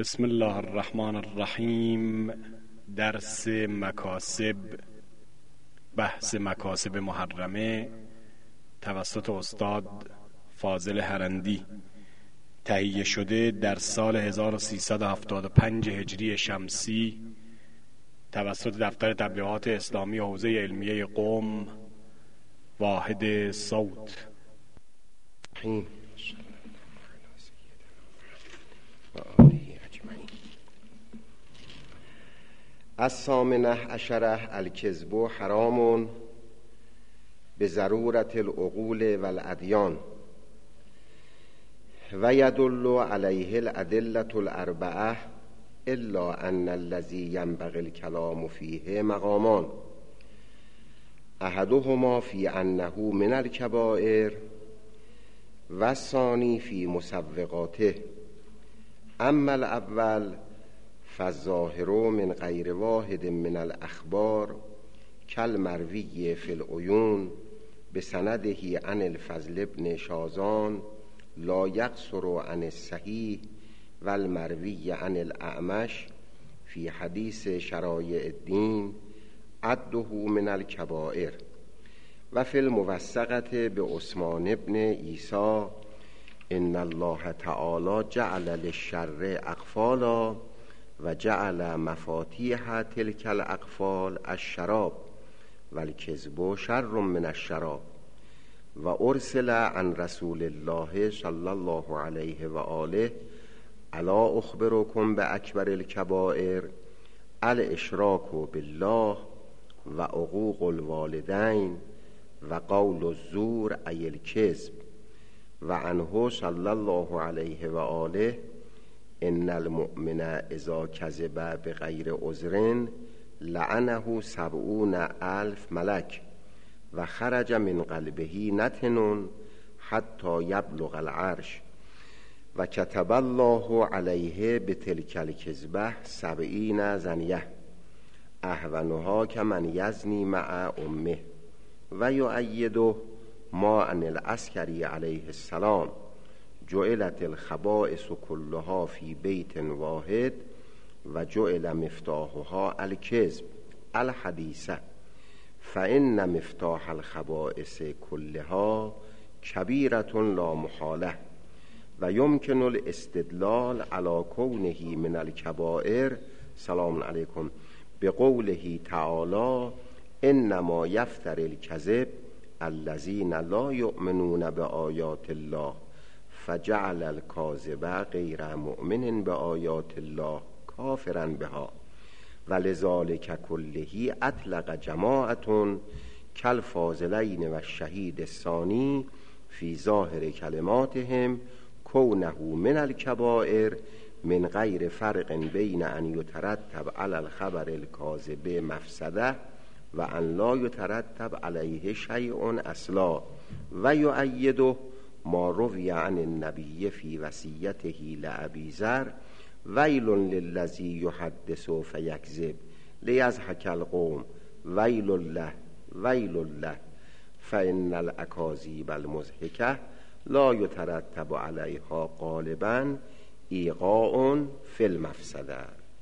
بسم الله الرحمن الرحیم. درس مکاسب، بحث مکاسب محرمه توسط استاد فاضل هرندی، تهیه شده در سال 1375 هجری شمسی توسط دفتر تبلیغات اسلامی حوزه علمیه قم، واحد صوت. الثامنه عشره الکذب حرام به ضرورت العقول و الادیان و یدل علیه الادله الاربعه الا ان الذی ینبغی الکلام فیه مقامان، احدهما فی انه من الکبائر و الثانی فی مسوقاته. اما الاول فالظاهر من غیر واحد من الاخبار کالمروی فی العیون بسنده عن الفضل بن شازان لا یقصر عن الصحیح و المروی عن الاعمش فی حدیث شرایع الدین عده من الکبائر. و فی الموثقة به عثمان بن عیسی ان الله تعالی جعل للشر اقفالا و جعل مفاتیح تلک الاقفال الشراب و الکذب شر من الشراب. و ارسل عن رسول الله صلی الله علیه و آله الا اخبرکم باکبر الکبائر الاشراک بالله و عقوق الوالدین و قول الزور ای الکذب. و عنه صلی الله علیه و آله ان المؤمن اذا کذب بغیر عذر لعنه 70,000 ملک و خرج من قلبه نتن حتی یبلغ العرش و کتب الله علیه بتلک الکذبه 70 زنیه اهونها کمن یزنی مع امه. و یؤیده ما عن العسکری علیه السلام جعلت الخبائث كلها في بیت واحد و جعل مفتاحها الکذب الحدیثه فإن مفتاح الخبائث كلها کبیرة لا محاله. و یمکن الاستدلال على کونه من الکبائر سلام علیکم بقوله تعالی انما یفتر الکذب الذین لا یؤمنون بآیات الله فجعل الکاذب غیر مؤمن بآیات الله کافرا بها ولذالک کله اطلق جماعة کالفاضلین و الشهید الثانی فی ظاهر کلماتهم کونه من الکبائر من غیر فرق بین ان یترتب علی الخبر الکاذب مفسده و ان لا یترتب علیه شیء اصلا. و یؤیده ما روی عن النبی فی وصیته لأبی ذر ویل للذی یحدث فیکذب لیضحک القوم ویل له ویل له فإن الاکاذیب المضحکه لا یترتب علیها غالبا ایقاع فی المفسده.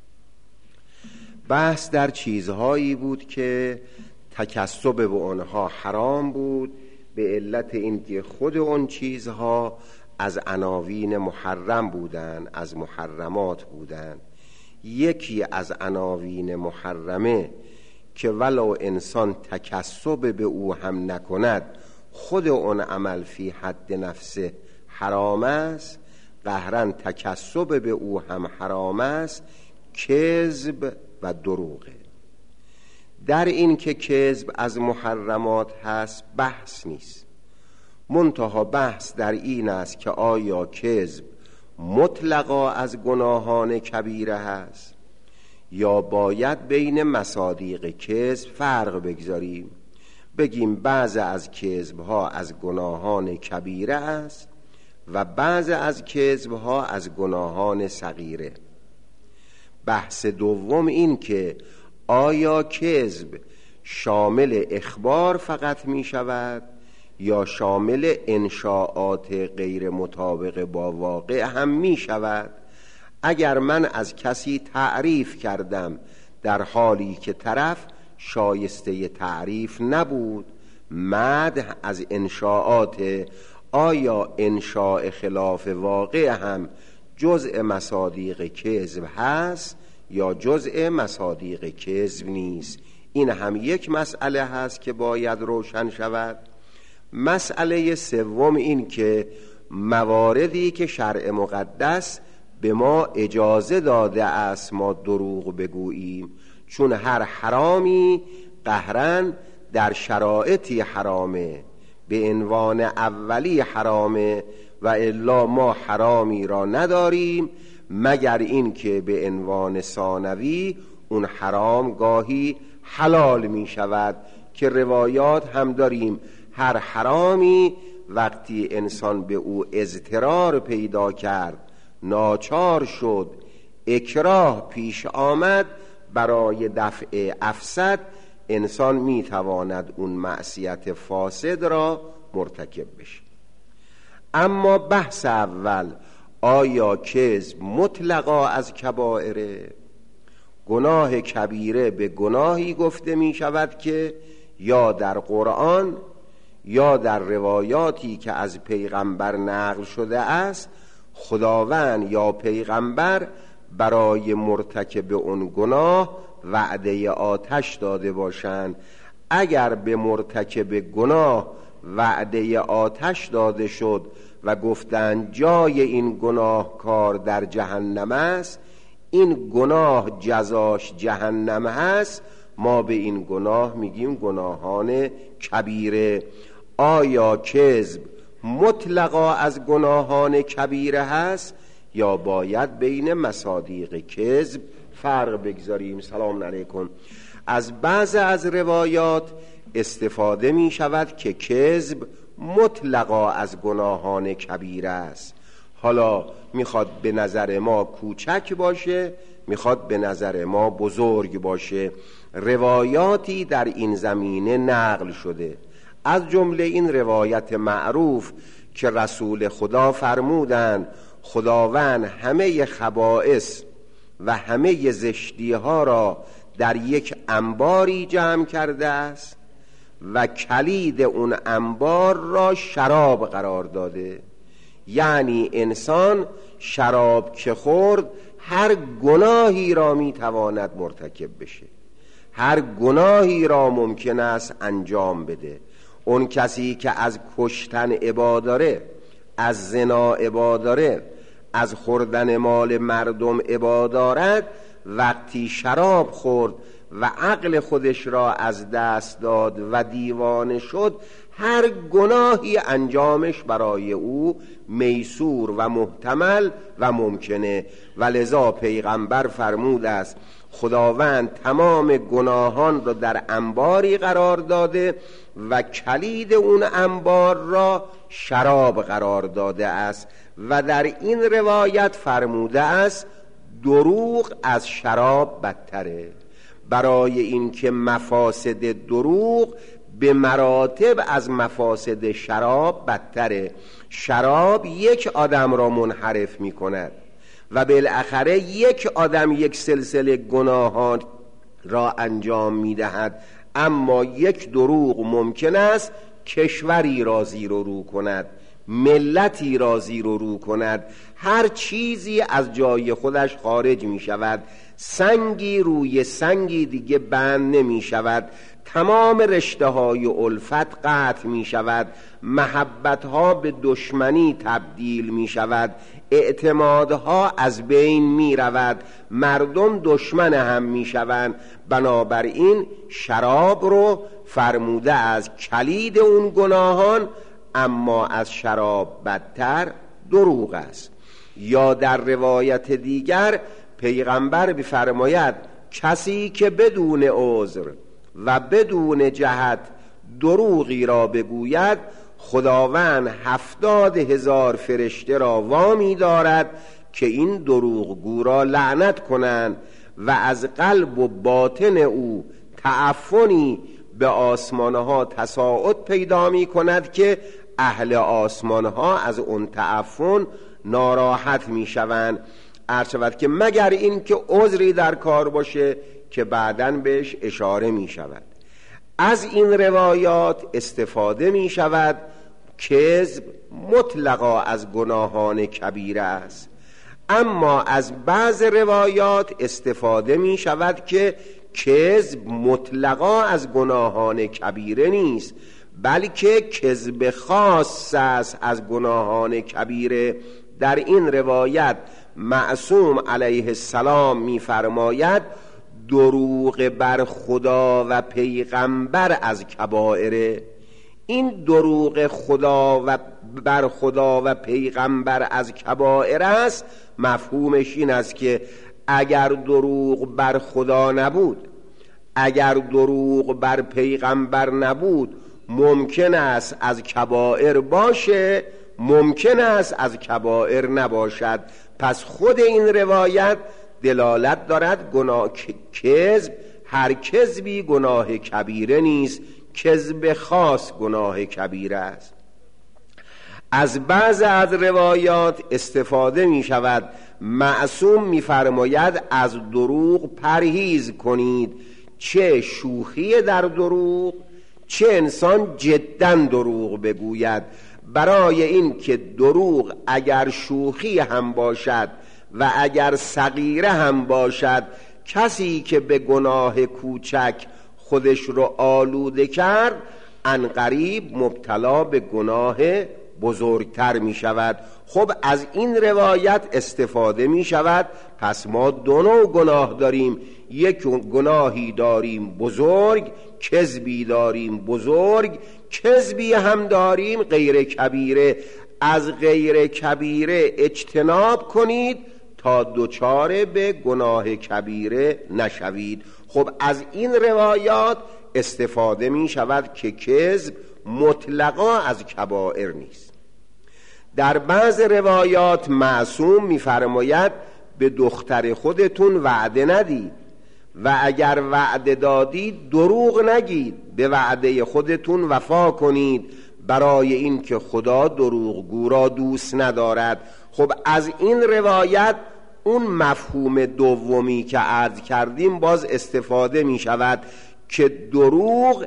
بحث در چیزهایی بود که تکسب به آنها حرام بود به علت اینکه خود اون چیزها از عناوین محرم بودند، از محرمات بودند. یکی از عناوین محرمه که ولو انسان تکسب به او هم نکند خود اون عمل فی حد نفسه حرام است، قهرن تکسب به او هم حرام است، کذب و دروغه. در این که کذب از محرمات هست بحث نیست، منتها بحث در این است که آیا کذب مطلقا از گناهان کبیره هست یا باید بین مصادیق کذب فرق بگذاریم، بگیم بعض از کذبها از گناهان کبیره است و بعض از کذبها از گناهان صغیره. بحث دوم این که آیا کذب شامل اخبار فقط می شود یا شامل انشاءات غیر مطابق با واقع هم می شود. اگر من از کسی تعریف کردم در حالی که طرف شایسته تعریف نبود، مدح از انشاءات، آیا انشاء خلاف واقع هم جزء مصادیق کذب هست یا جزء مصادیق کذب نیست؟ این هم یک مسئله هست که باید روشن شود. مسئله سوم این که مواردی که شرع مقدس به ما اجازه داده است ما دروغ بگوییم، چون هر حرامی قهرن در شرایطی حرامه، به عنوان اولی حرامه، و الا ما حرامی را نداریم مگر این که به عنوان ثانوی اون حرام گاهی حلال می شود، که روایات هم داریم هر حرامی وقتی انسان به او اضطرار پیدا کرد، ناچار شد، اکراه پیش آمد، برای دفع افسد انسان می تواند اون معصیت فاسد را مرتکب بشه. اما بحث اول، آیا کذب مطلقا از کبائره؟ گناه کبیره به گناهی گفته می شود که یا در قرآن یا در روایاتی که از پیغمبر نقل شده است خداوند یا پیغمبر برای مرتکب اون گناه وعده آتش داده باشند. اگر به مرتکب گناه وعده آتش داده شد و گفتند جای این گناهکار در جهنم است، این گناه جزاش جهنم هست، ما به این گناه میگیم گناهان کبیره. آیا کذب مطلقا از گناهان کبیره هست یا باید بین مصادیق کذب فرق بگذاریم؟ سلام علیکم. از بعض از روایات استفاده می شود که کذب مطلقا از گناهان کبیره است. حالا میخواد به نظر ما کوچک باشه، میخواد به نظر ما بزرگ باشه. روایاتی در این زمینه نقل شده، از جمله این روایت معروف که رسول خدا فرمودند خداوند همه خبائث و همه زشتی ها را در یک انباری جمع کرده است و کلید اون انبار را شراب قرار داده. یعنی انسان شراب که خورد هر گناهی را میتواند مرتکب بشه، هر گناهی را ممکن است انجام بده. اون کسی که از کشتن ابا داره، از زنا ابا داره، از خوردن مال مردم ابا دارد، وقتی شراب خورد و عقل خودش را از دست داد و دیوانه شد، هر گناهی انجامش برای او میسور و محتمل و ممکنه. ولذا پیغمبر فرمود است خداوند تمام گناهان را در انباری قرار داده و کلید اون انبار را شراب قرار داده است. و در این روایت فرموده است دروغ از شراب بدتره، برای اینکه مفاسد دروغ به مراتب از مفاسد شراب بدتره. شراب یک آدم را منحرف می کند و بالاخره یک آدم یک سلسله گناهان را انجام می دهد، اما یک دروغ ممکن است کشوری را زیر و رو کند، ملتی را زیر و رو کند، هر چیزی از جای خودش خارج می شود، سنگی روی سنگی دیگه بند نمی شود، تمام رشته های الفت قطع می شود، محبت ها به دشمنی تبدیل می شود، اعتمادها از بین می رود، مردم دشمن هم می شوند. بنابراین شراب رو فرموده از کلید اون گناهان، اما از شراب بدتر دروغ است. یا در روایت دیگر پیغمبر بفرماید کسی که بدون عذر و بدون جهت دروغی را بگوید خداوند 70,000 فرشته را وامی دارد که این دروغگو را لعنت کنند و از قلب و باطن او تعفنی به آسمانها تصاعد پیدا می کند که اهل آسمانها از اون تعفن ناراحت می شوند. عرض شود که مگر این که عذری در کار باشه که بعداً بهش اشاره می شود. از این روایات استفاده می شود کذب مطلقا از گناهان کبیره است، اما از بعض روایات استفاده می شود که کذب مطلقا از گناهان کبیره نیست، بلکه کذب خاص است از گناهان کبیره. در این روایت معصوم علیه السلام می فرماید دروغ بر خدا و پیغمبر از کبائره. این دروغ بر خدا و پیغمبر از کبائر است. مفهومش این است که اگر دروغ بر خدا نبود، اگر دروغ بر پیغمبر نبود، ممکن است از کبائر باشه، ممکن است از کبائر نباشد. پس خود این روایت دلالت دارد کذب، هر کذبی گناه کبیره نیست، کذب خاص گناه کبیره است. از بعض از روایات استفاده می شود معصوم می فرماید از دروغ پرهیز کنید، چه شوخی در دروغ، چه انسان جدا دروغ بگوید. برای این که دروغ اگر شوخی هم باشد و اگر صغیره هم باشد، کسی که به گناه کوچک خودش رو آلوده کرد عنقریب مبتلا به گناه بزرگتر می شود. خب از این روایت استفاده می شود. پس ما دو نوع گناه داریم، یک گناهی داریم بزرگ، کذبی داریم بزرگ، کذبی هم داریم غیر کبیره. از غیر کبیره اجتناب کنید تا دچار به گناه کبیره نشوید. خب از این روایات استفاده می شود که کذب مطلقا از کبائر نیست. در بعض روایات معصوم می فرماید به دختر خودتون وعده ندید و اگر وعده دادید دروغ نگید، به وعده خودتون وفا کنید، برای این که خدا دروغگو را دوست ندارد. خب از این روایت اون مفهوم دومی که عرض کردیم باز استفاده می شود که دروغ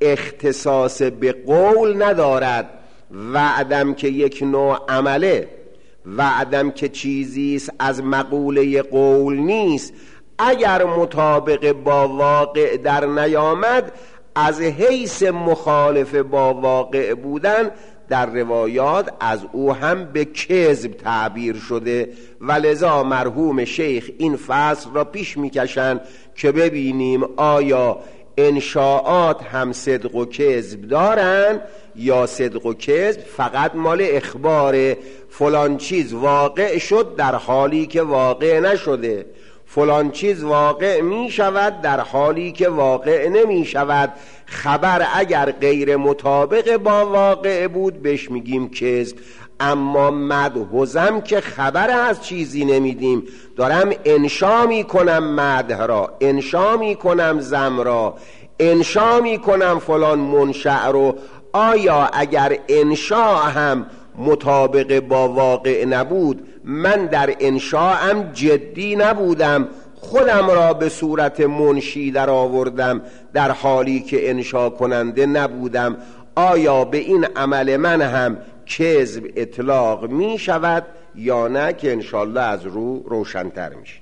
اختصاص به قول ندارد. وعدم که یک نوع عمله، وعدم که چیزیست از مقوله قول نیست، اگر مطابق با واقع در نیامد از حیث مخالف با واقع بودن در روایات از او هم به کذب تعبیر شده. ولذا مرحوم شیخ این فصل را پیش میکشند که ببینیم آیا انشاءات هم صدق و کذب دارن یا صدق و کذب فقط مال اخبار فلان چیز واقع شد در حالی که واقع نشده، فلان چیز واقع می شود در حالی که واقع نمی شود. خبر اگر غیر مطابق با واقع بود بهش میگیم کذب. اما مدح و ذم که خبر از چیزی نمیدیم، دارم انشا میکنم مدح را، انشا میکنم ذم را، انشا میکنم فلان منشأ رو. آیا اگر انشا هم مطابق با واقع نبود، من در انشاءم جدی نبودم، خودم را به صورت منشی در آوردم در حالی که انشا کننده نبودم، آیا به این عمل من هم کذب اطلاق می شود یا نه؟ که انشالله از رو روشن‌تر میشه.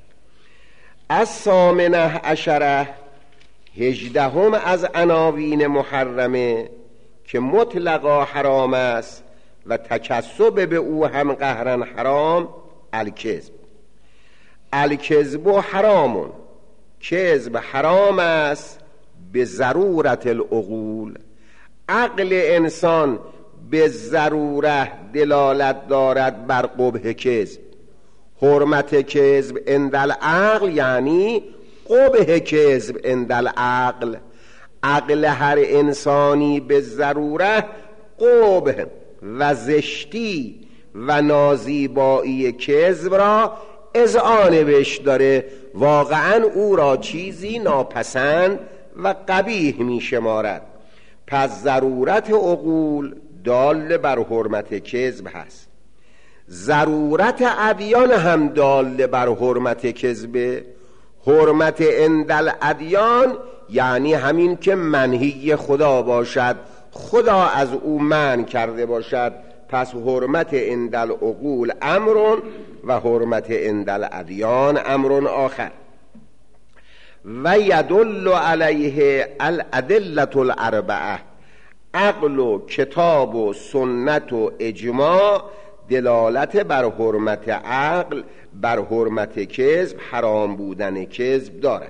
از ثامنه عشره، 18 از عناوین محرمه که مطلقا حرام است و تکسب به او هم قهرن حرام، الکذب. الکذب حرامون، کذب حرام است به ضرورت العقول. عقل انسان به ضرورت دلالت دارد بر قبح کذب. حرمت کذب عند العقل یعنی قبح کذب عند العقل. عقل هر انسانی به ضرورت قبح و زشتی و نازیبایی کذب را اذعان بهش داره، واقعا او را چیزی ناپسند و قبیح می شمارد. پس ضرورت عقول دال بر حرمت کذب هست. ضرورت ادیان هم داله بر حرمت کذبه. حرمت عند ادیان یعنی همین که منهی خدا باشد، خدا از او منع کرده باشد. پس حرمت عند العقول امر و حرمت عند الادیان امر آخر. و یدل علیه الادله الاربعه، عقل و کتاب و سنت و اجماع دلالت بر حرمت عقل، بر حرمت کذب، حرام بودن کذب دارد.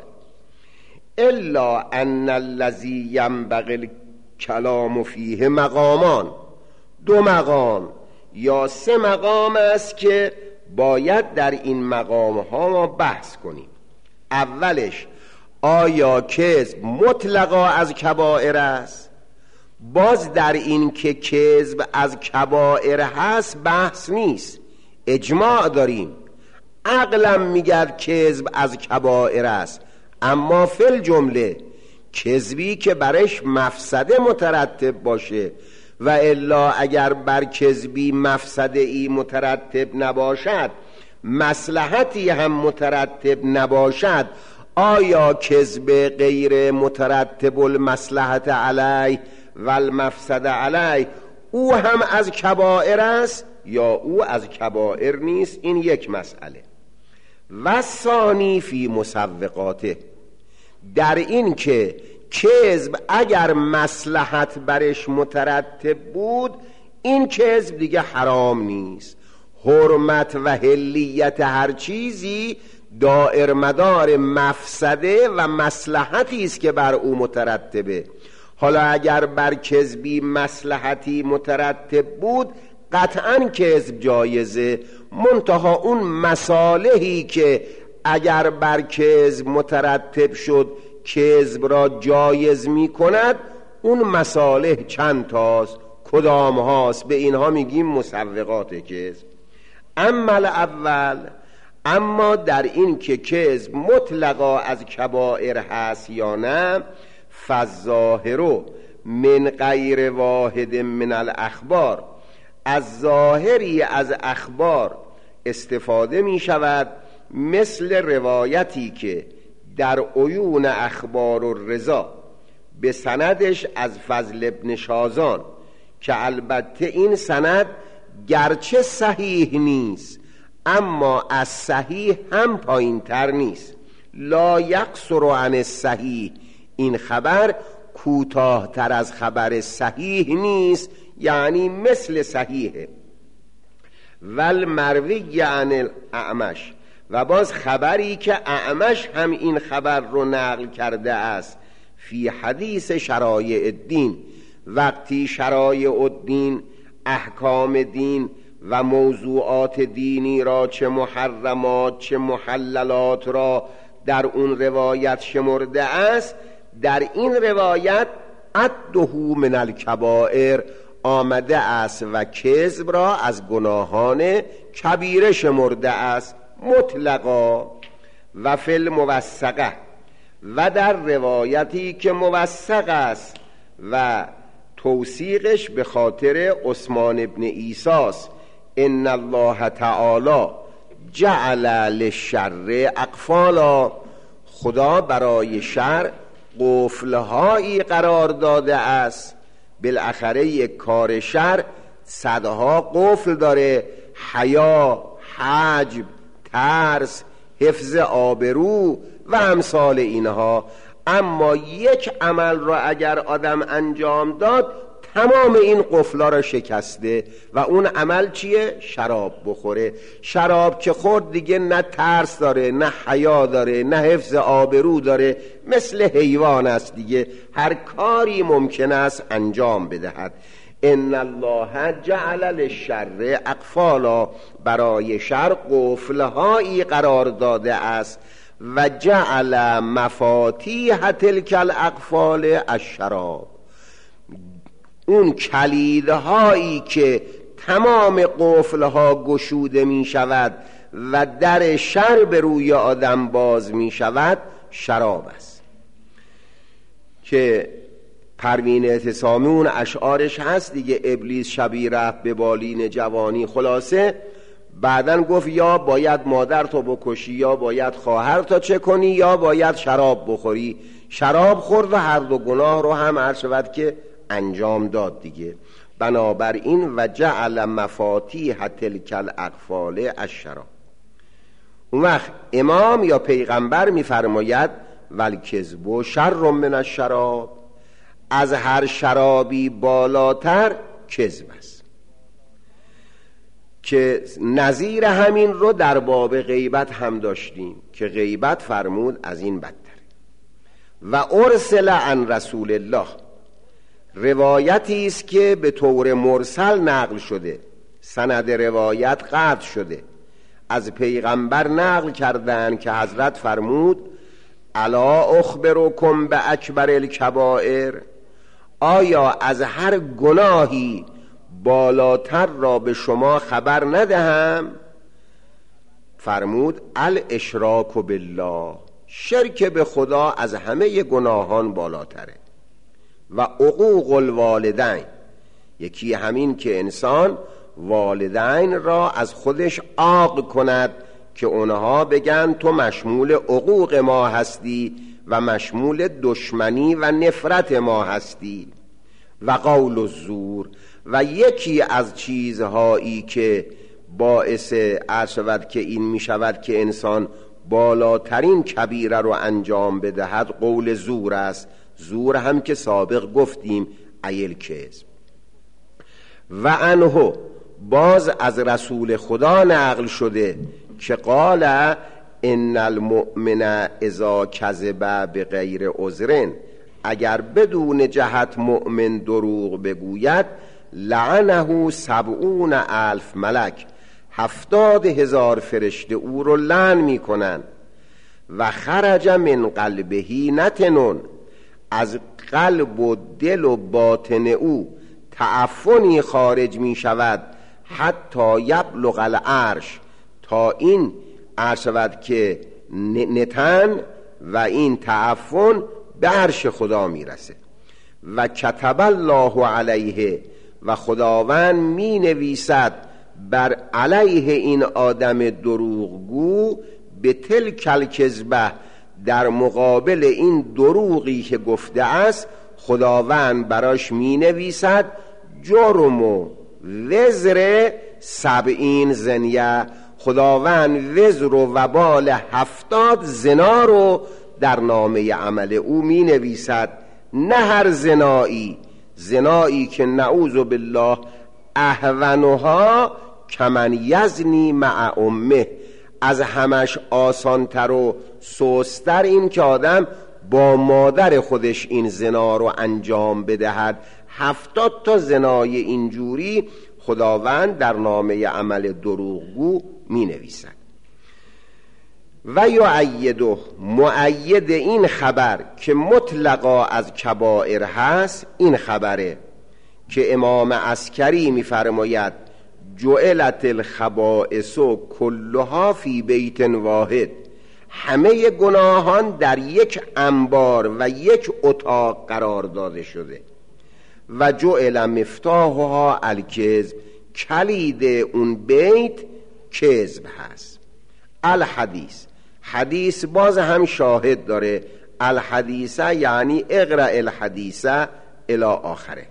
الا ان الذی ینبغی الکلام فیه مقامان، 2 مقام یا 3 مقام است که باید در این مقام ها ما بحث کنیم. اولش آیا کذب مطلقا از کبائر است؟ باز در این که کذب از کبائر هست بحث نیست، اجماع داریم. عقلم میگه کذب از کبائر است، اما فی الجمله کذبی که برش مفسده مترتب باشه، و الا اگر بر کذبی مفسده ای مترتب نباشد، مصلحتی هم مترتب نباشد، آیا کذب غیر مترتب المصلحت علیه و المفسده علیه او هم از کبائر است یا او از کبائر نیست؟ این یک مسئله. و ثانی فی مسوقاته، در این که کذب اگر مصلحت برش مترتب بود، این کذب دیگه حرام نیست. حرمت و حلیت هر چیزی دائر مدار مفسده و مصلحتی است که بر او مترتبه. حالا اگر بر کذبی مصلحتی مترتب بود، قطعاً کذب جایزه، منتها اون مصالحی که اگر بر کذب مترتب شد کذب را جایز می کند، اون مصالح چند تاست، کدام هاست؟ به اینها میگیم مسوقات کذب. اما الاول، اما در این که کذب مطلقا از کبائر هست یا نه، فالظاهر من غیر واحد من الاخبار، از ظاهری از اخبار استفاده می شود، مثل روایتی که در عیون اخبار الرضا به سندش از فضل ابن شازان، که البته این سند گرچه صحیح نیست اما از صحیح هم پایین تر نیست، لا یقصر عن الصحیح، این خبر کوتاه تر از خبر صحیح نیست، یعنی مثل صحیحه. والمروی عن الاعمش، و باز خبری که اعمش هم این خبر رو نقل کرده است، فی حدیث شرایع الدین، وقتی شرایع الدین، احکام دین و موضوعات دینی را، چه محرمات چه محللات را در اون روایت شمرده است، در این روایت عده من الکبائر آمده است و کذب را از گناهان کبیره شمرده است مطلقا. و فی الموثقه، و در روایتی که موثق است و توثیقش به خاطر عثمان ابن عیساس، ان الله تعالی جعل للشر اقفالا، خدا برای شر قفلهایی قرار داده است. بالاخره یک کار شر صدها قفل داره، حیا، حجب، ترس، حفظ آبرو و امثال اینها. اما یک عمل را اگر آدم انجام داد، تمام این قفلا را شکسته، و اون عمل چیه؟ شراب بخوره. شراب که خورد دیگه نه ترس داره، نه حیا داره، نه حفظ آبرو داره، مثل حیوان است دیگه، هر کاری ممکن است انجام بدهد. ان الله جعل للشر اقفالا، برای شر قفلهایی قرار داده است. و جعل مفاتیح تلک الاقفال الشراب، اون کلیدهایی که تمام قفلها گشوده می شود و در شر به روی آدم باز می شود، شراب است. که پروین اعتصامی اون اشعارش هست دیگه، ابلیس شبی رفت به بالین جوانی. خلاصه بعدن گفت یا باید مادرتو بکشی، یا باید خواهرتو چه کنی، یا باید شراب بخوری. شراب خورد و هر دو گناه رو هم عرض شود که انجام داد دیگه. بنابراین و جعل مفاتیح تلک الاقفال الشراب. اون وقت امام یا پیغمبر میفرماید والکذب شر من الشراب، از هر شرابی بالاتر کذب است، که نظیر همین رو در باب غیبت هم داشتیم که غیبت فرمود از این بدتر. و ارسل عن رسول الله، روایتی است که به طور مرسل نقل شده، سند روایت قطع شده، از پیغمبر نقل کردن که حضرت فرمود الا اخبرکم به اکبر الکبائر، آیا از هر گناهی بالاتر را به شما خبر ندهم؟ فرمود الاشراک بالله، شرک به خدا از همه گناهان بالاتره. و عقوق الوالدین، یکی همین که انسان والدین را از خودش عاق کند که اونها بگن تو مشمول عقوق ما هستی و مشمول دشمنی و نفرت ما هستی. و قول الزور، و یکی از چیزهایی که باعث شود که این می شود که انسان بالاترین کبیره رو انجام بدهد قول زور است. زور هم که سابق گفتیم ایل کذب. و عنه، باز از رسول خدا نقل شده که قال ان المؤمن اذا کذب بغیر عذر، اگر بدون جهت مؤمن دروغ بگوید لعنه 70,000 ملک، 70,000 فرشته او رو لعن میکنن. و خرج من قلبه نتنون، از قلب و دل و باطن او تعفنی خارج می شود، حتی یبلغ العرش، تا این عرش شود که نتن و این تعفن به عرش خدا می رسه. و کتب الله علیه، و خداوند می نویسد بر علیه این آدم دروغگو به تلک الکذبه، در مقابل این دروغی که گفته است خداوند براش می نویسد جرم و وزر 70 زنیه، خداوند وزر و وبال 70 زنا رو در نامه عمل او می نویسد. نه هر زنایی که نعوذ بالله اهونها کمن یزنی مع امه، از همش آسانتر و سوستر این که آدم با مادر خودش این زنا رو انجام بدهد. 70 تا زنای اینجوری خداوند در نامه عمل دروغگو می نویسد. و یؤیده، مؤید این خبر که مطلقا از کبائر هست، این خبره که امام عسکری می فرماید جعلت الخبائث کلها فی بیت واحد، همه گناهان در یک انبار و یک اتاق قرار داده شده. و جعل مفتاحها الکذب، کلید اون بیت کذب هست. الحدیث، حدیث باز هم شاهد داره. الحدیثه یعنی اقرأ الحدیثه الی آخره.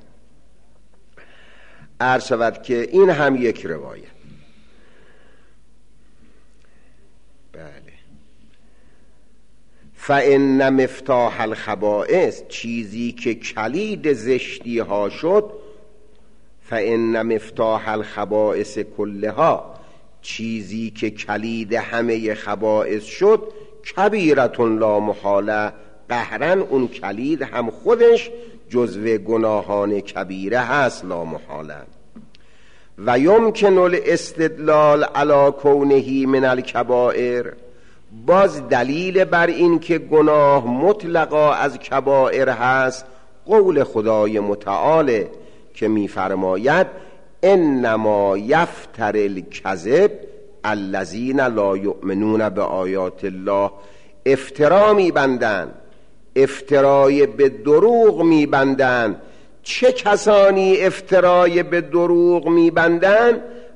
عرض شود که این هم یک روایت. بله. فإن مفتاح الخبائث، چیزی که کلید زشتی ها شد، فإن مفتاح الخبائث کلها، چیزی که کلید همه خبائث شد، کبیرتون لا محاله، قهرن اون کلید هم خودش جزو گناهان کبیره هست لا محاله. و یمکن الاستدلال علی کونه من الکبائر، باز دلیل بر این که گناه مطلقا از کبائر هست قول خدای متعال که میفرماید انما یفتر الکذب الذین لا یؤمنون بآیات الله، افترا میبندن، افترای به دروغ میبندن. چه کسانی افترای به دروغ میبندن؟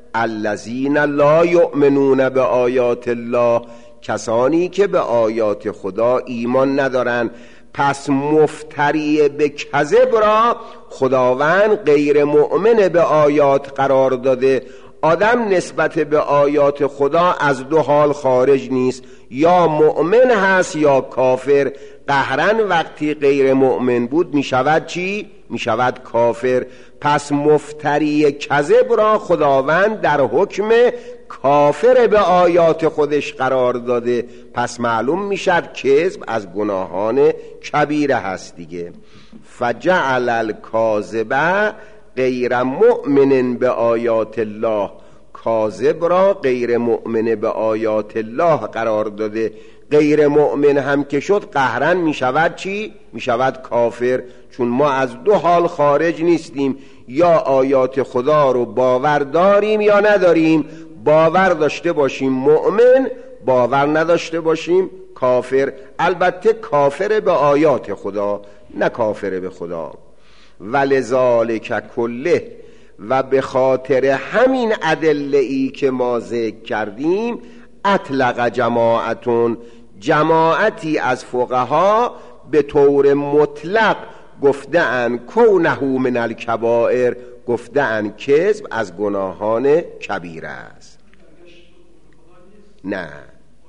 الذین لا یؤمنون به آیات الله، کسانی که به آیات خدا ایمان ندارن. پس مفتری به کذب را خداوند غیر مؤمن به آیات قرار داده. آدم نسبت به آیات خدا از دو حال خارج نیست، یا مؤمن هست یا کافر. قهرن وقتی غیر مؤمن بود می شود چی؟ می شود کافر. پس مفتری کذب را خداوند در حکم کافر به آیات خودش قرار داده. پس معلوم می شد کذب از گناهان کبیره هست دیگه. فجعل الکاذب غیر مؤمن به آیات الله، کاذب را غیر مؤمن به آیات الله قرار داده. غیر مؤمن هم که شد قهرن می شود چی؟ می شود کافر. چون ما از دو حال خارج نیستیم، یا آیات خدا رو باور داریم یا نداریم. باور داشته باشیم مؤمن، باور نداشته باشیم کافر. البته کافر به آیات خدا، نه کافر به خدا. ولذالک کله، و به خاطر همین ادله ای که ما ذکر کردیم، اطلق جماعتون، جماعتی از فقها به طور مطلق گفتن کونه من الکبائر، گفتن کذب از گناهان کبیره است. نه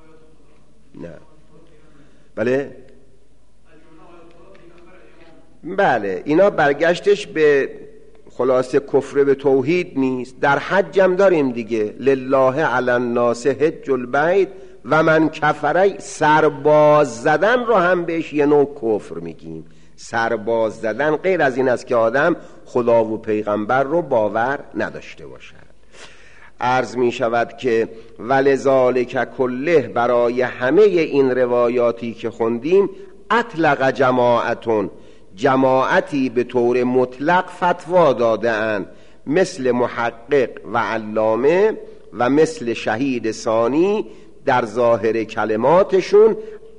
بله اینا برگشتش به خلاصه کفر به توحید نیست. در حج هم داریم دیگه، لله علی الناس حج البیت و من کفره. سرباز زدن رو هم بهش یه نوع کفر میگیم. سرباز زدن غیر از این است که آدم خدا و پیغمبر رو باور نداشته باشد. عرض می شود که ولذالک کله، برای همه این روایاتی که خوندیم، اطلق جماعتون، جماعتی به طور مطلق فتوا داده اند، مثل محقق و علامه و مثل شهید ثانی در ظاهر کلماتشون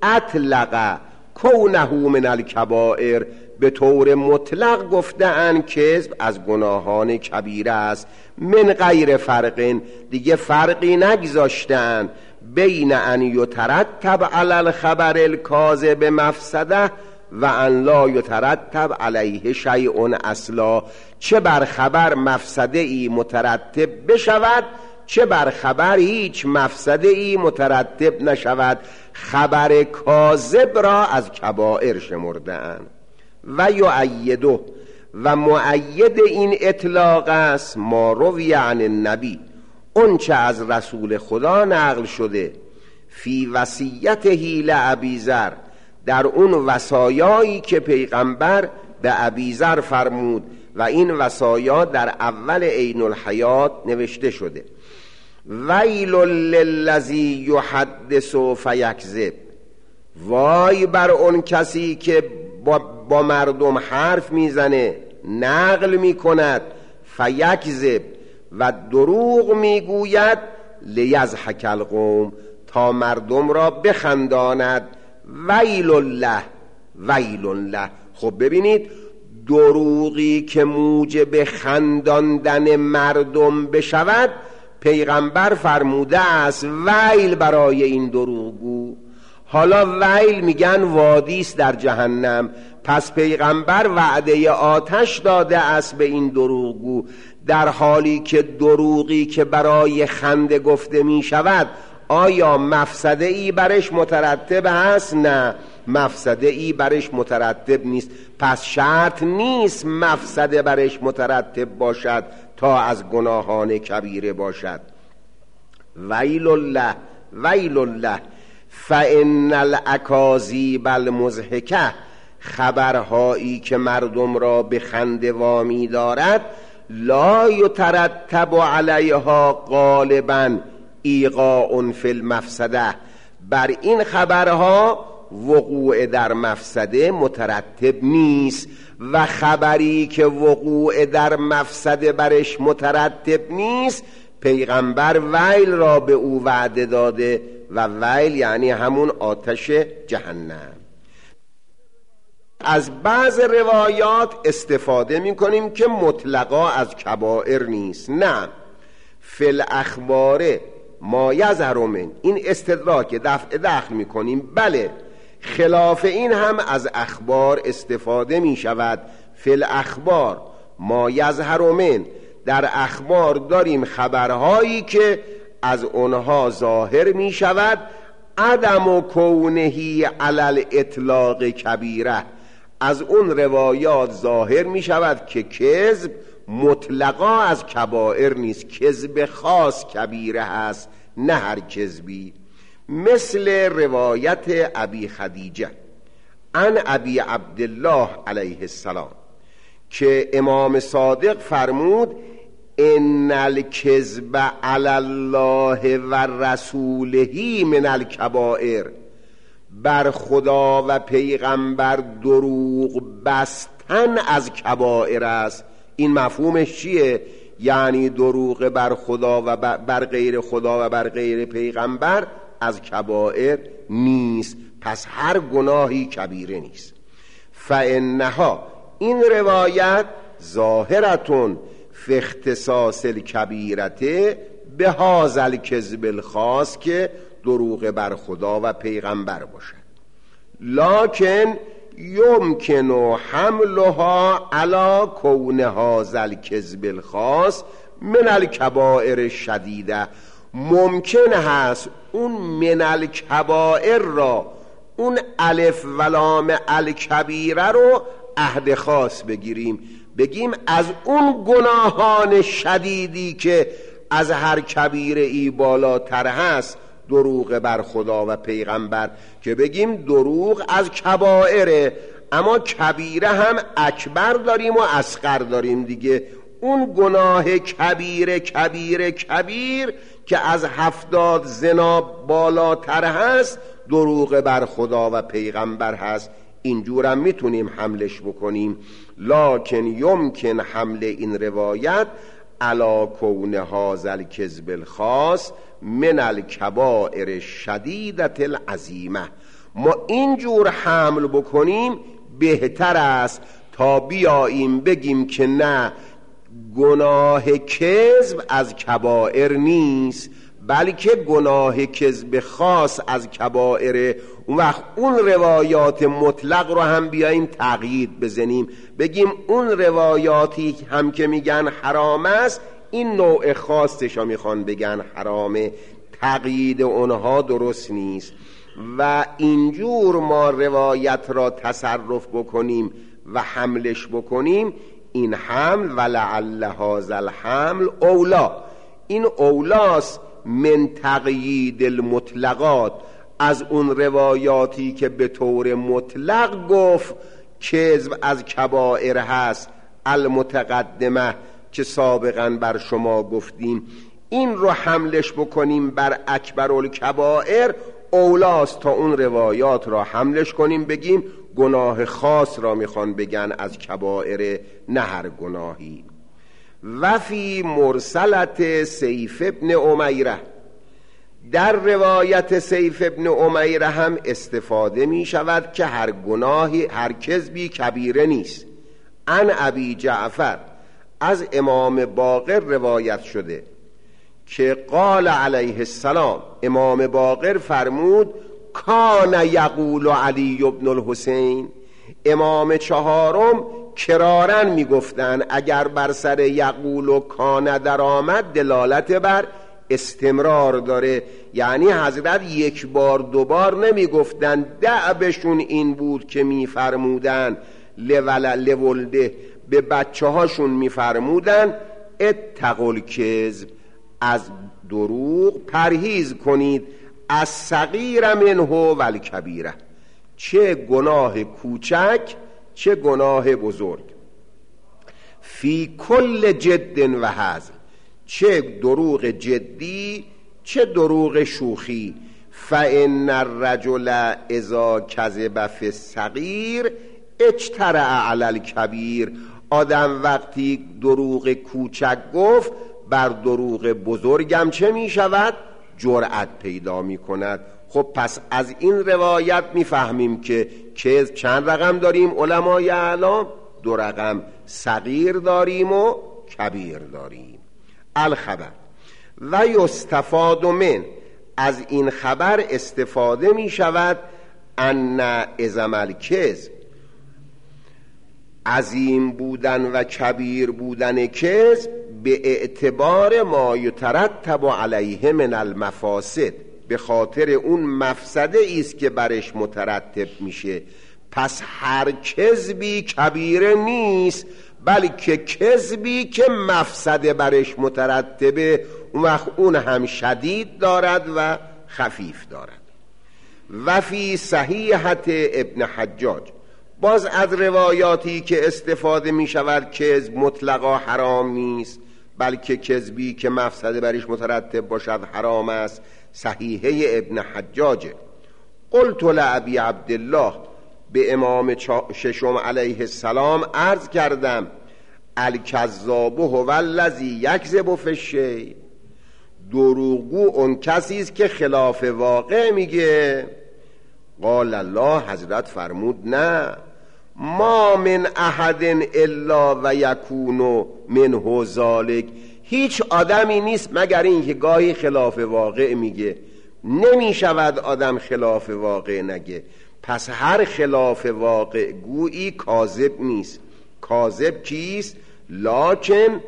اطلق کونه من الکبائر، به طور مطلق گفتن کذب از گناهان کبیره است. من غیر فرق، دیگه فرقی نگذاشتن بین ان یترتب علی الخبر الکاذب مفسده و ان لا یترتب علیه شیء اصلا. چه بر خبر مفسده ای مترتب بشود، چه بر خبر هیچ مفسده ای مترتب نشود. خبر کاذب را از کبائر شمردن. و یؤیده، و مؤید این اطلاق است ما روی عن النبی، اون چه از رسول خدا نقل شده، فی وصیته لابی ذر، در اون وصایایی که پیغمبر به ابی ذر فرمود و این وصایا در اول عین الحیات نوشته شده. ویل للذی یحدث فیکذب، وای بر اون کسی که با مردم حرف میزنه، نقل میکند، فیکذب، و دروغ میگوید، لیضحک القوم، تا مردم را بخنداند. ویل الله، ویل الله. خب ببینید، دروغی که موجب خنداندن مردم بشود، پیغمبر فرموده است ویل برای این دروغگو. حالا ویل میگن وادیست در جهنم، پس پیغمبر وعده آتش داده است به این دروغگو، در حالی که دروغی که برای خنده گفته می شود آیا مفسده ای برش مترتب هست؟ نه، مفسده ای برش مترتب نیست. پس شرط نیست مفسده برش مترتب باشد تا از گناهان کبیره باشد. ویل الله، ویل الله. فإن الاکاذیب المضحکه، خبرهایی که مردم را به خنده وامی دارد، لا یترتب علیها غالبا ایقاع فی المفسده، بر این خبرها وقوع در مفسده مترتب نیست. و خبری که وقوع در مفسده برش مترتب نیست، پیغمبر ویل را به او وعده داده، و ویل یعنی همون آتش جهنم. از بعض روایات استفاده می کنیم که مطلقا از کبائر نیست. نه، فی الاخبار ما یظهر من، این استدراک دفع دخل میکنیم. بله خلاف این هم از اخبار استفاده می شود. فی الاخبار ما یظهر من، در اخبار داریم خبرهایی که از اونها ظاهر می شود عدم و کونهی علی الاطلاق کبیره، از اون روایات ظاهر می شود که کذب مطلقا از کبائر نیست، کذب خاص کبیره هست، نه هر کذبی. مثل روایت ابی خدیجه عن ابی عبدالله علیه السلام که امام صادق فرمود ان الکذب علی الله و رسوله من الکبائر، بر خدا و پیغمبر دروغ بستن از کبائر است. این مفهومش چیه؟ یعنی دروغ بر خدا و بر غیر خدا و بر غیر پیغمبر از کبائر نیست، پس هر گناهی کبیره نیست. فانها، این روایت ظاهرتون فی اختصاص الکبیرته به هذا الکذب الخاص که دروغ بر خدا و پیغمبر باشد، لکن یمکن حملها علی کون هذا الکذب الخاص من الکبائر الشدیده، ممکن هست اون من الکبائر را، اون الف و لام الکبیره رو عهد خاص بگیم از اون گناهان شدیدی که از هر کبیره ای بالاتر هست دروغ بر خدا و پیغمبر، که بگیم دروغ از کبائره، اما کبیره هم اکبر داریم و اصغر داریم دیگه. اون گناه کبیر که از 70 زنا بالاتر هست دروغ بر خدا و پیغمبر هست، اینجورم میتونیم حملش بکنیم. لکن یمکن حمل این روایت علی کون هذا الکذب الخاص من الکبائر الشدیدة العظیمه، ما اینجور حمل بکنیم بهتر است تا بیاییم بگیم که نه گناه کذب از کبائر نیست، بلکه گناه کذب خاص از کبائره. اون وقت اون روایات مطلق رو هم بیاییم تقیید بزنیم، بگیم اون روایاتی هم که میگن حرام است این نوع خاصش رو میخوان بگن حرامه، تقیید اونها درست نیست. و اینجور ما روایت را تصرف بکنیم و حملش بکنیم، این حمل ولعل هذا الحمل اولا، این اولاست من تقیید المطلقات، از اون روایاتی که به طور مطلق گفت کذب از کبائر هست المتقدمه که سابقا بر شما گفتیم، این رو حملش بکنیم بر اکبر الکبائر اولاست تا اون روایات را حملش کنیم بگیم گناه خاص را میخوان بگن از کبائر، نه هر گناهی. و فی مرسلت سیف ابن امیره، در روایت سیف ابن امیره هم استفاده می شود که هر گناهی هر کذبی کبیره نیست. عن ابی جعفر، از امام باقر روایت شده که قال علیه السلام، امام باقر فرمود کان یقول علی ابن الحسین، امام چهارم کرارن میگفتن اگر بر سر یقول و کان در آمد دلالت بر استمرار داره، یعنی حضرت یک بار دوبار نمیگفتن، دعبشون این بود که میفرمودن لولده، به بچه هاشون میفرمودن اتقوا الکذب، از دروغ پرهیز کنید، از صغیر منه و الکبیره، چه گناه کوچک چه گناه بزرگ، فی کل جد و هزل، چه دروغ جدی چه دروغ شوخی. فان الرجل اذا کذب فی الصغیر اجترأ علی الکبیر، آدم وقتی دروغ کوچک گفت بر دروغ بزرگم چه می شود؟ جرأت پیدا می کند. خب پس از این روایت می فهمیم که چند رقم داریم علمای اعلام؟ 2 رقم، صغیر داریم و کبیر داریم. الخبر و یستفاد من، از این خبر استفاده می شود ان عظم الکذب، عظیم بودن و کبیر بودن کذب به اعتبار ما یترتب علیه من المفاسد، به خاطر اون مفسده است که برش مترتب میشه. پس هر کذبی کبیره نیست، بلکه کذبی که مفسده برش مترتبه اون هم شدید دارد و خفیف دارد. و فی صحیحت ابن حجاج، باز از روایاتی که استفاده می شود کذب مطلقا حرام نیست، بلکه کذبی که مفسده برش مترتب باشد حرام است. صحیحه ابن حجاج: قلت لابی عبدالله، به امام ششم علیه السلام عرض کردم: الکذاب هو الذی یکذب فی الشیء، دروغگو اون کسی است که خلاف واقع میگه. قال الله، حضرت فرمود: نه، ما من احد الا و یکون منه ذلک، هیچ آدمی نیست مگر این که گاهی خلاف واقع میگه. نمی شود آدم خلاف واقع نگه. پس هر خلاف واقع گویی کاذب نیست. کاذب کیست؟ لکن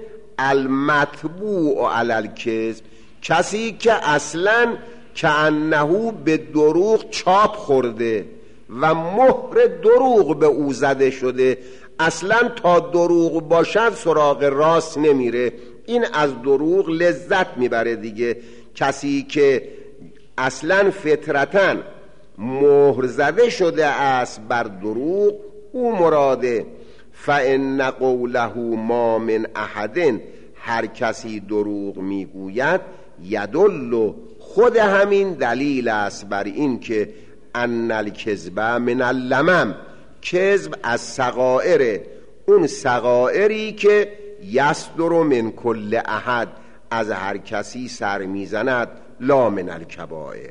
المتبوع علی الکذب، کسی که اصلا کأنه به دروغ چاپ خورده و مهر دروغ به او زده شده، اصلا تا دروغ باشد سراغ راست نمیره، این از دروغ لذت میبره دیگه. کسی که اصلا فطرتاً مهر زده شده است بر دروغ، او مراده. فإن قوله ما من احد، هر کسی دروغ میگوید، یدل، خود همین دلیل است بر این که ان الکذب من اللمم، کذب از صغائر، اون صغائری که یصدر من کل احد، از هر کسی سر میزند، لا من الکبائر.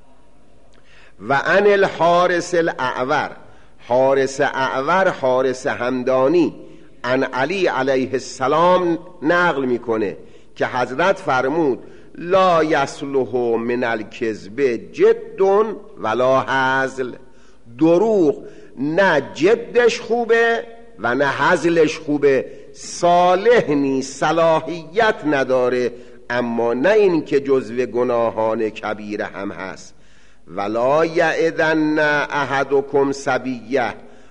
و ان الحارث الاعور، حارث اعور، حارث همدانی، ان علی علیه السلام نقل میکنه که حضرت فرمود: لا یصلح من الکذب جد ولا هزل، دروغ نه جدش خوبه و نه هزلش خوبه، صالح نیست، صلاحیت نداره، اما نه این که جزو گناهان کبیره هم هست. ولا یعدن احدکم صبیه،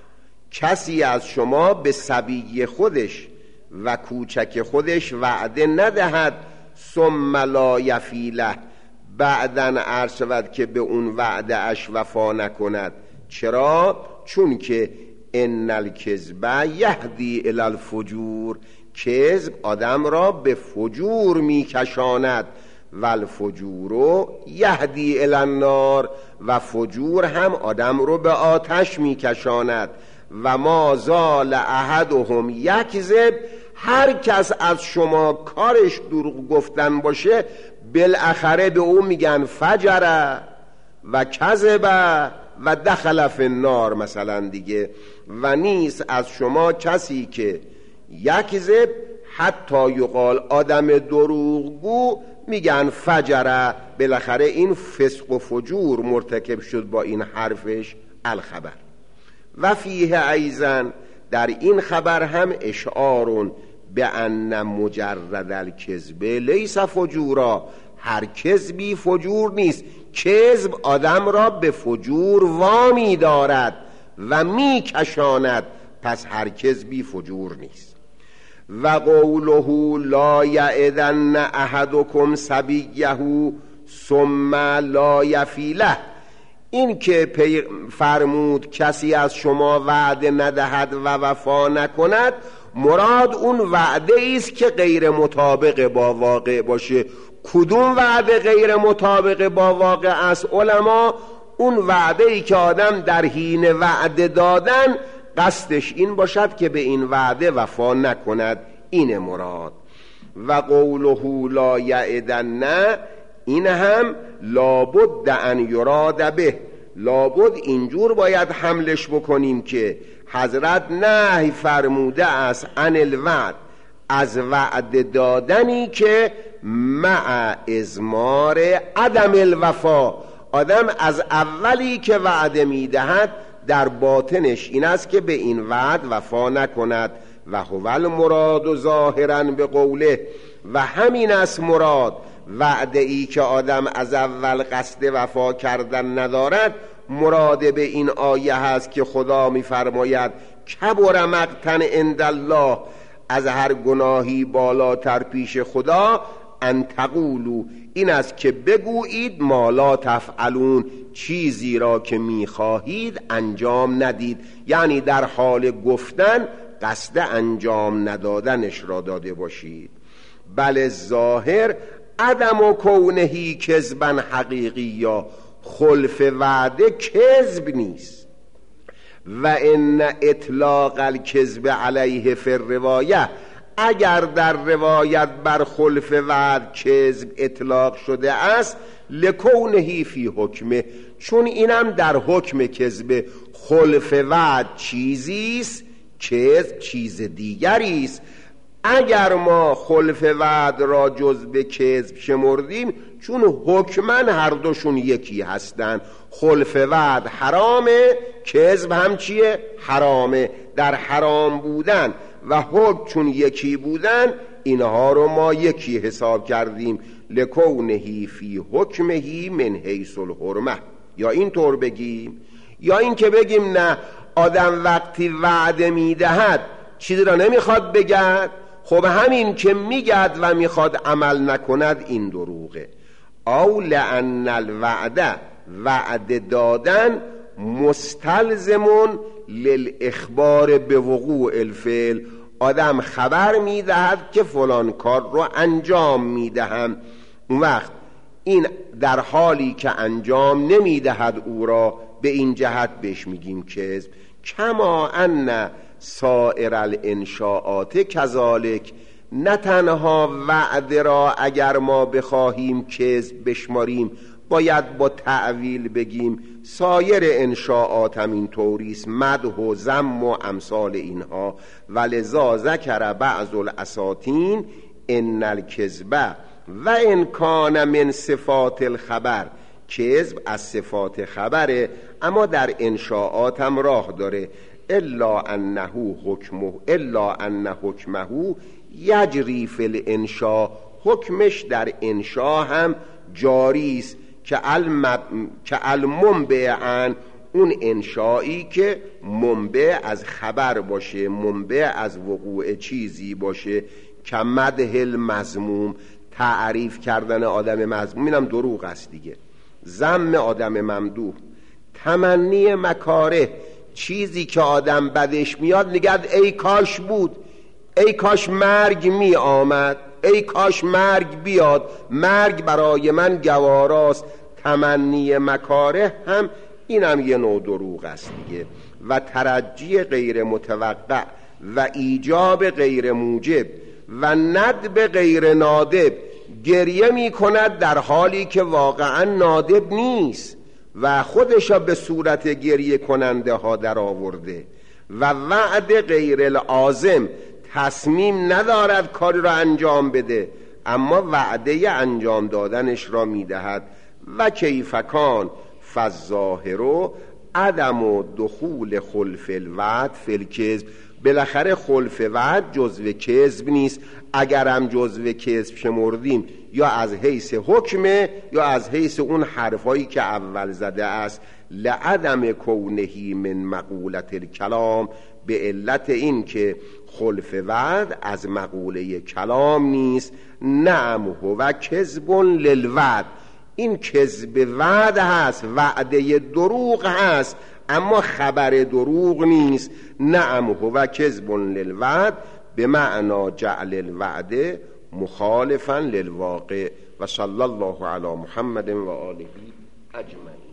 کسی از شما به صبی خودش و کوچک خودش وعده ندهد، ثم لا یفیله، بعدن عرض شود که به اون وعده اش وفا نکند. چرا؟ چون که ان الکذب یهدی الی الفجور، کذب آدم را به فجور میکشاند، و الفجور یهدی الی النار، و فجور هم آدم رو به آتش میکشاند. و ما زال احدهم یکذب، هر کس از شما کارش دروغ گفتن باشه، بالاخره به او میگن فجره و کذبه و دخل فی النار مثلا دیگه. و نیست از شما کسی که یکذب، حتی یقال آدم دروغگو، میگن فجره، بالاخره این فسق و فجور مرتکب شد با این حرفش. الخبر و فیه ایضا، در این خبر هم اشعار به ان مجرد الکذب لیس فجورا، هر کذبی فجور نیست. کذب آدم را به فجور وامی دارد و میکشاند، پس هر کذبی فجور نیست. و قوله لا یعدن احدکم صبیه ثم لا یفیله، این که فرمود کسی از شما وعده ندهد و وفا نکند، مراد اون وعده است که غیر مطابق با واقع باشه. کدوم وعده غیر مطابق با واقع است علما؟ اون وعده ای که آدم در حین وعده دادن قصدش این باشد که به این وعده وفا نکند، این مراد. و قوله لا یعدن، این هم لابد ان یراد به، لابد اینجور باید حملش بکنیم که حضرت نهی فرموده است عن الوعد، از وعده دادنی که مع ازمار عدم الوفا. آدم از اولی که وعده میدهد در باطنش این است که به این وعد وفا نکند. و هو المراد ظاهرا به قوله، و همین است مراد. وعده ای که آدم از اول قصد وفا کردن ندارد، مراد به این آیه هست که خدا میفرماید کبر مقتا عند الله، از هر گناهی بالاتر پیش خدا، ان تقولوا، این است که بگویید ما لا تفعلون، چیزی را که میخواهید انجام ندید. یعنی در حال گفتن قصد انجام ندادنش را داده باشید. بل ظاهر عدم و کونهی کذبا حقیقی، یا خلف وعده کذب نیست. و ان اطلاق الکذب علیه فی الروایه، اگر در روایت بر خلف وعد کذب اطلاق شده است، لکونهی فی حکمه، چون اینم در حکم کذب. خلف وعد چیزیست، کذب چیز دیگریست. اگر ما خلف وعد را جزء کذب شمردیم، چون حکما هر دوشون یکی هستند. خلف وعد حرامه، کذب هم چیه؟ حرامه. در حرام بودن و حکم چون یکی بودن، اینها رو ما یکی حساب کردیم. لکونهی فی حکمهی من حیث الحرمه. یا این طور بگیم، یا این که بگیم نه، آدم وقتی وعده میدهد چیزی را نمیخواد بگد، خب همین که میگد و میخواد عمل نکند این دروغه. او لأن الوعده، وعده دادن، مستلزمون للاخبار به وقوع الفعل، آدم خبر میدهد که فلان کار رو انجام میدهم. اون وقت این در حالی که انجام نمیدهد او را، به این جهت بهش میگیم کذب. کما ان سائر الانشاءات کذالک، نه تنها وعده را اگر ما بخواهیم کذب بشماریم باید با تعویل بگیم، سایر انشاءات هم این طوریست، مدح و ذم و امثال اینها. ولذا ذکر بعض الاساطین ان الکذب و ان کان من صفات الخبر، کذب از صفات خبره اما در انشاءات هم راه داره. الا ان حکمه یجری فی الانشاء، حکمش در انشاء هم جاری است. که المنبع عن، اون انشایی که منبع از خبر باشه، منبع از وقوع چیزی باشه. که مدح المذموم، تعریف کردن آدم مذموم، اینم دروغ است دیگه. ذم آدم ممدوح. تمنی مکاره، چیزی که آدم بدش میاد نگد ای کاش بود، ای کاش مرگ می آمد، ای کاش مرگ بیاد، مرگ برای من گواراست. تمنی مکاره هم اینم یه نوع دروغ است دیگه. و ترجی غیر متوقع و ایجاب غیر موجب و ندب غیر نادب، گریه می کند در حالی که واقعا نادب نیست و خودشا به صورت گریه کننده ها در آورده. و وعد غیر العازم، تصمیم ندارد کاری را انجام بده اما وعده انجام دادنش را میدهد. و کیفکان فالظاهر عدم و دخول خلف الوعد فی الکذب، بالاخره خلف وعد جزو کذب نیست. اگرم جزو کذب شمردیم یا از حیث حکمه یا از حیث اون حرفایی که اول زده است. لعدم کونهی من مقولت الکلام، به علت این که خلف وعد از مقوله کلام نیست. نعم هو کذب للوعد، این کذب وعد هست، وعده دروغ هست اما خبر دروغ نیست. نعم هو کذب للوعد به معنا جعل الوعد مخالفا للواقع. و صلی الله علی محمد و آله اجمعین.